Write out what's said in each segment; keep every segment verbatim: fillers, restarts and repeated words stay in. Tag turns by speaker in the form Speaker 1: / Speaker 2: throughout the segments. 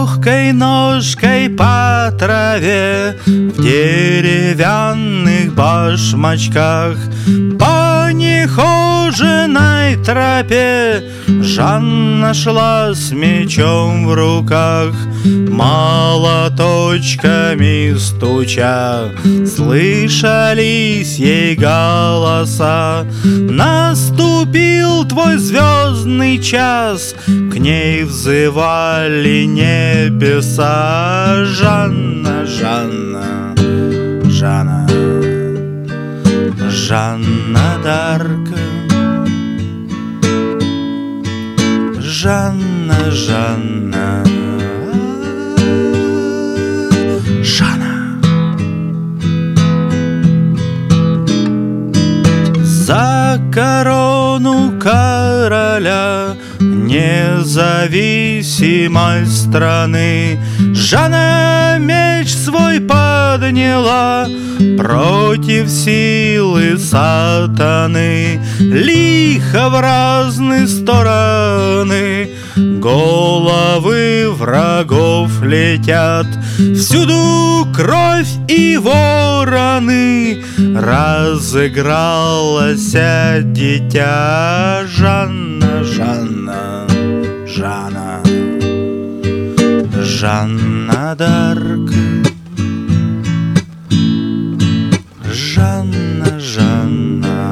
Speaker 1: легкой ножкой по траве, в деревянных башмачках, по нехоженой тропе Жанна шла с мечом в руках, молоточками стуча. Слышались ей голоса: наступил твой звездный час. К ней взывали небеса. Жанна, Жанна, Жанна, Жанна д'Арк. Жанна, Жанна, Жанна. За корону короля независимой страны Жанна меч свой подняла против силы сатаны. Лихо в разные стороны головы врагов летят, всюду кровь и вороны. Разыгралось дитя. Жанна, Жанна, Жанна, Жанна д'Арк. Жанна, Жанна,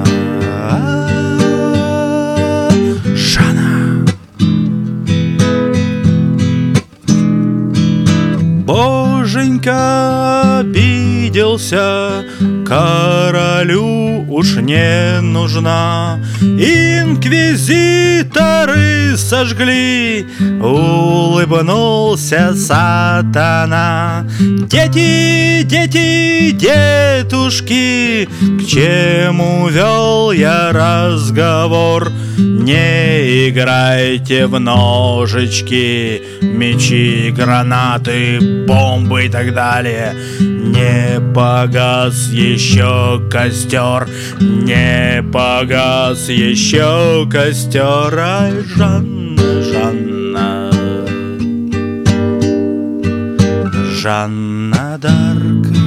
Speaker 1: Жанна. Боженька обиделся, королю уж не нужна. Инквизиторы сожгли, улыбнулся сатана. Дети, дети, детушки, к чему вел я разговор? Не играйте в ножички, мечи, гранаты, бомбы и так далее. Не погас еще костер, не погас еще костер. Ай, Жанна, Жанна, Жанна д'Арк.